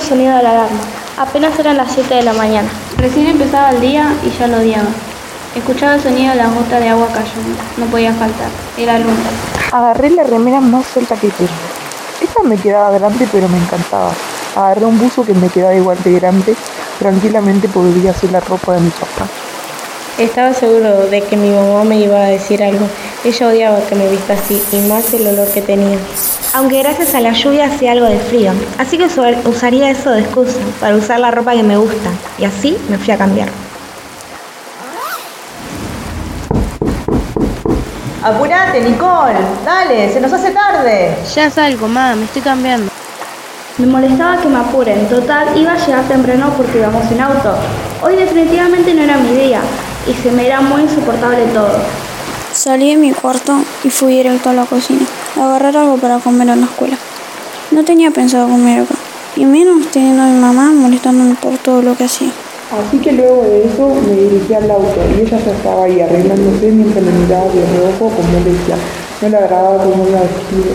sonido de la alarma. Apenas eran las 7 de la mañana. Recién empezaba el día y ya lo odiaba. Escuchaba el sonido de las gotas de agua cayendo. No podía faltar. Era luna. Agarré la remera más suelta que tengo. Esta me quedaba grande, pero me encantaba. Agarré un buzo que me quedaba igual de grande. Tranquilamente podría ser la ropa de mi papá. Estaba seguro de que mi mamá me iba a decir algo. Ella odiaba que me vista así, y más el olor que tenía. Aunque gracias a la lluvia hacía algo de frío, así que usaría eso de excusa para usar la ropa que me gusta. Y así me fui a cambiar. ¡Apurate, Nicole! ¡Dale! ¡Se nos hace tarde! Ya salgo, mamá, me estoy cambiando. Me molestaba que me apuren. Total, iba a llegar temprano porque íbamos en auto. Hoy definitivamente no era mi día y se me era muy insoportable todo. Salí de mi cuarto y fui directo a la cocina a agarrar algo para comer en la escuela. No tenía pensado comer acá, y menos teniendo a mi mamá molestándome por todo lo que hacía. Así que luego de eso me dirigí al auto y ella ya estaba ahí arreglándose mientras me miraba de reojo con molestia. No le agradaba cómo iba vestido.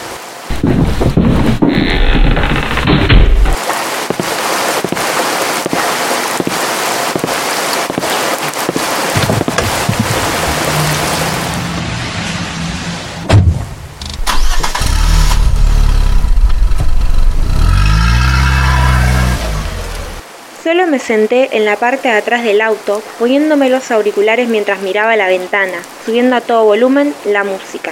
Solo me senté en la parte de atrás del auto, poniéndome los auriculares mientras miraba la ventana, subiendo a todo volumen la música.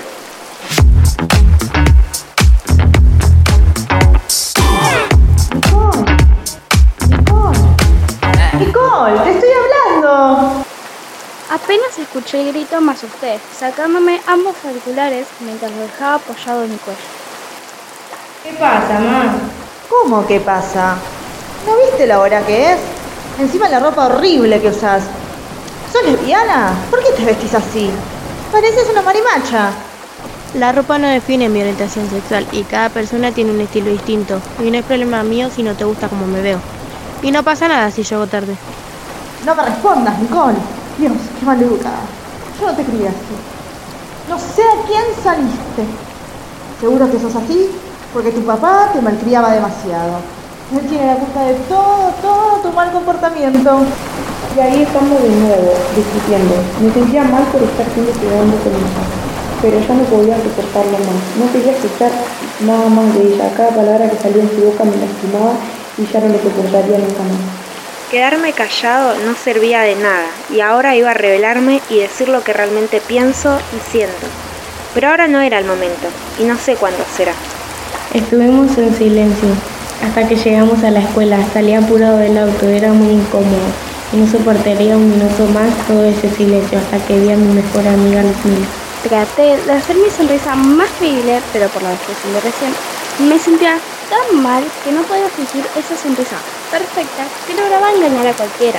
¡Nicole! ¡Te estoy hablando! Apenas escuché el grito me asusté, sacándome ambos auriculares mientras lo dejaba apoyado en mi cuello. ¿Qué pasa, mamá? ¿Cómo qué pasa? ¿No viste la hora que es? Encima la ropa horrible que usás. ¿Sos lesbiana? ¿Por qué te vestís así? Pareces una marimacha. La ropa no define mi orientación sexual y cada persona tiene un estilo distinto. Y no es problema mío si no te gusta como me veo. Y no pasa nada si llego tarde. No me respondas, Nicole. Dios, qué maleducada. Yo no te crié así. No sé a quién saliste. Seguro que sos así porque tu papá te malcriaba demasiado. Él tiene la culpa de todo tu mal comportamiento. Y ahí estamos de nuevo, discutiendo. Me sentía mal por estar siendo cuidando con ella, pero ya no podía soportarlo más. No quería escuchar nada más de ella. Cada palabra que salía en su boca me lastimaba y ya no lo soportaría nunca más. Quedarme callado no servía de nada, y ahora iba a revelarme y decir lo que realmente pienso y siento. Pero ahora no era el momento, y no sé cuándo será. Estuvimos en silencio hasta que llegamos a la escuela. Salí apurado del auto, era muy incómodo y no soportaría un minuto más todo ese silencio hasta que vi a mi mejor amiga Luzmila. Traté de hacer mi sonrisa más creíble, pero por la expresión de recién me sentía tan mal que no podía fingir esa sonrisa perfecta que lograba engañar a cualquiera.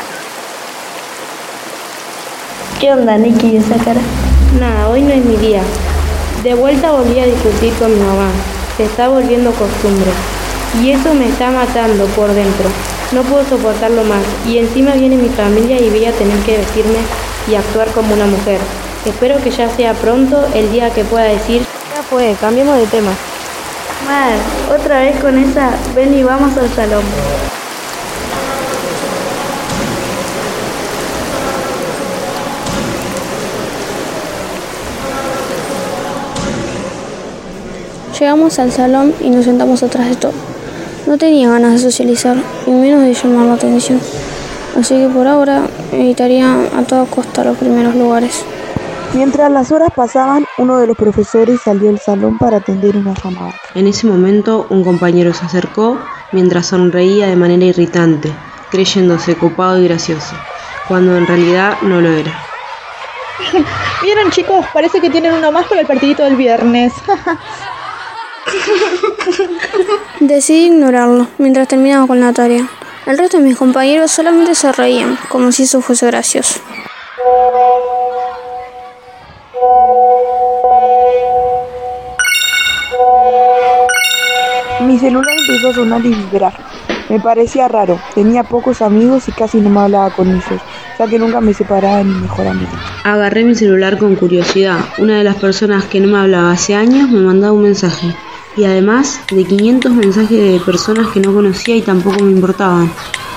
¿Qué onda, Nikki, y esa cara? Nada, hoy no es mi día. De vuelta volví a discutir con mi mamá. Se está volviendo costumbre. Y eso me está matando por dentro. No puedo soportarlo más. Y encima viene mi familia y voy a tener que vestirme y actuar como una mujer. Espero que ya sea pronto el día que pueda decir, ya fue, cambiemos de tema. Mar, otra vez con esa, ven y vamos al salón. Llegamos al salón y nos sentamos atrás de todo. No tenía ganas de socializar y menos de llamar la atención. Así que por ahora evitaría a toda costa los primeros lugares. Mientras las horas pasaban, uno de los profesores salió del salón para atender una llamada. En ese momento, un compañero se acercó mientras sonreía de manera irritante, creyéndose copado y gracioso, cuando en realidad no lo era. ¿Vieron, chicos? Parece que tienen uno más para el partidito del viernes. Decidí ignorarlo mientras terminaba con la tarea. El resto de mis compañeros solamente se reían, como si eso fuese gracioso. Mi celular empezó a sonar y vibrar. Me parecía raro, tenía pocos amigos y casi no me hablaba con ellos, ya que nunca me separaba de mi mejor amiga. Agarré mi celular con curiosidad. Una de las personas que no me hablaba hace años me mandaba un mensaje. Y además de 500 mensajes de personas que no conocía y tampoco me importaban.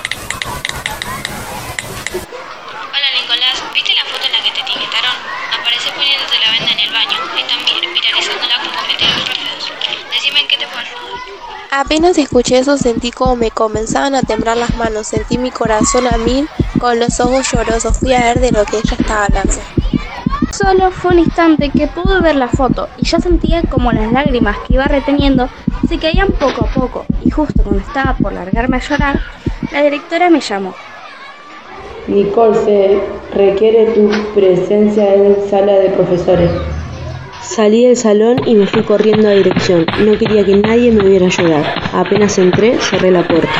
Hola Nicolás, ¿viste la foto en la que te etiquetaron? Apareces poniéndote la venda en el baño y también viralizándola con comentarios re feos. Decime en qué te puedo ayudar. Apenas escuché eso sentí como me comenzaban a temblar las manos, sentí mi corazón a 1000, con los ojos llorosos, fui a ver de lo que ella estaba hablando. Solo fue un instante que pude ver la foto y ya sentía como las lágrimas que iba reteniendo se caían poco a poco, y justo cuando estaba por largarme a llorar, la directora me llamó. Nicole, se requiere tu presencia en sala de profesores. Salí del salón y me fui corriendo a dirección. No quería que nadie me viera llorar. Apenas entré, cerré la puerta.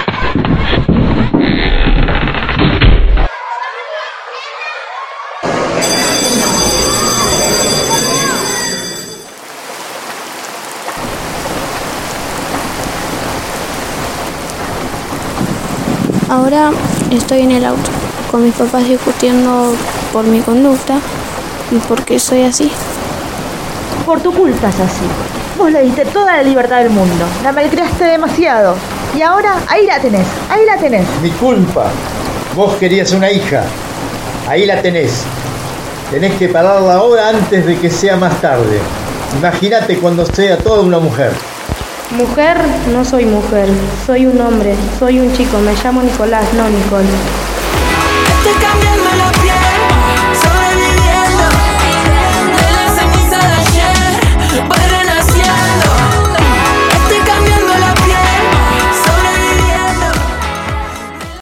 Ahora estoy en el auto, con mis papás discutiendo por mi conducta y por qué soy así. Por tu culpa es así. Vos le diste toda la libertad del mundo, la malcriaste demasiado. Y ahora, ahí la tenés. Mi culpa. Vos querías una hija. Ahí la tenés. Tenés que pararla ahora antes de que sea más tarde. Imagínate cuando sea toda una mujer. Mujer, no soy mujer, soy un hombre, soy un chico, me llamo Nicolás, no Nicole. Estoy cambiando la piel.